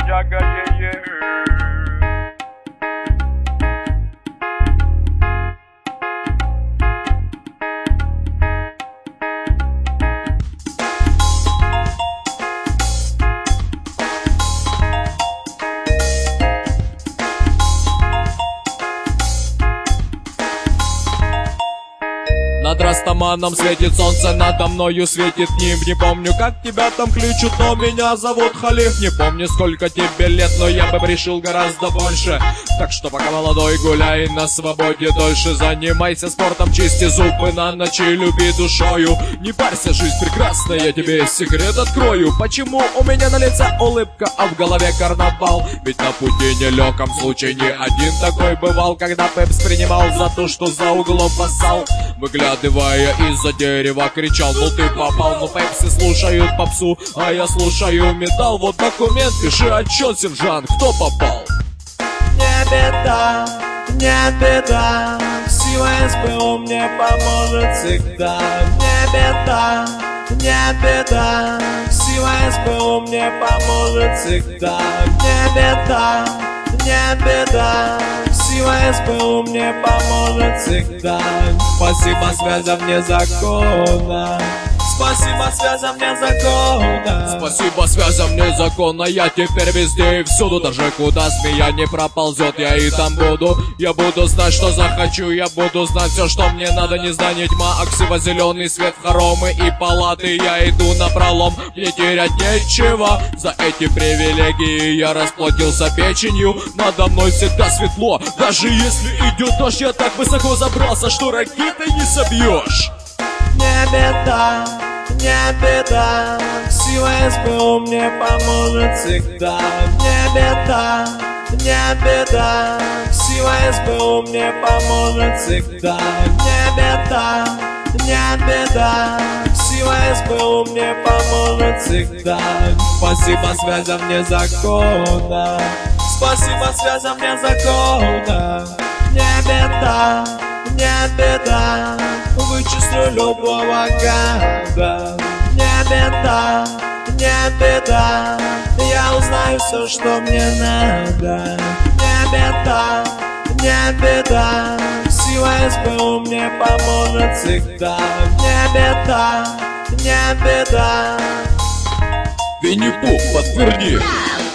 бродяга, Над Растаманом светит солнце, надо мною светит ним. Не помню, как тебя там кличут, но меня зовут Халиф. Не помню, сколько тебе лет, но я бы решил гораздо больше. Так что пока молодой, гуляй на свободе дольше. Занимайся спортом, чисти зубы на ночи, люби душою. Не парься, жизнь прекрасная, я тебе секрет открою. Почему у меня на лице улыбка, а в голове карнавал? Ведь на пути нелегком случай не один такой бывал, когда Пепс принимал за то, что за углом поссал. Выглядывая из-за дерева, кричал: ну ты попал. Ну Пепси слушают попсу, а я слушаю металл. Вот документ, пиши отчет, сержант, кто попал? Не беда, не беда, сила СБУ мне поможет всегда. Не беда, не беда, сила СБУ мне поможет всегда. Не беда, не беда, сила СБУ мне поможет всегда. Спасибо связям вне закона. Спасибо связям вне закона. Спасибо связям вне закона. Я теперь везде и всюду, даже куда змея не проползет, я и там буду. Я буду знать, что захочу, я буду знать все, что мне надо. Не знание тьма, аксиво-зеленый свет, хоромы и палаты. Я иду напролом, мне терять нечего. За эти привилегии я расплатился печенью. Надо мной всегда светло, даже если идет дождь. Я так высоко забрался, что ракетой не собьешь. Не беда, не беда, сила СБУ мне поможет всегда. Не беда, не беда, сила СБУ мне поможет всегда. Не беда, не беда, сила СБУ мне поможет всегда. Спасибо связям вне закона. Спасибо связям вне закона. Не беда, не беда, вычислю любого гада. Не беда, не беда, я узнаю все, что мне надо. Не беда, не беда, сила СБУ мне поможет всегда. Не беда, не беда. Винни-Пух, подтверди.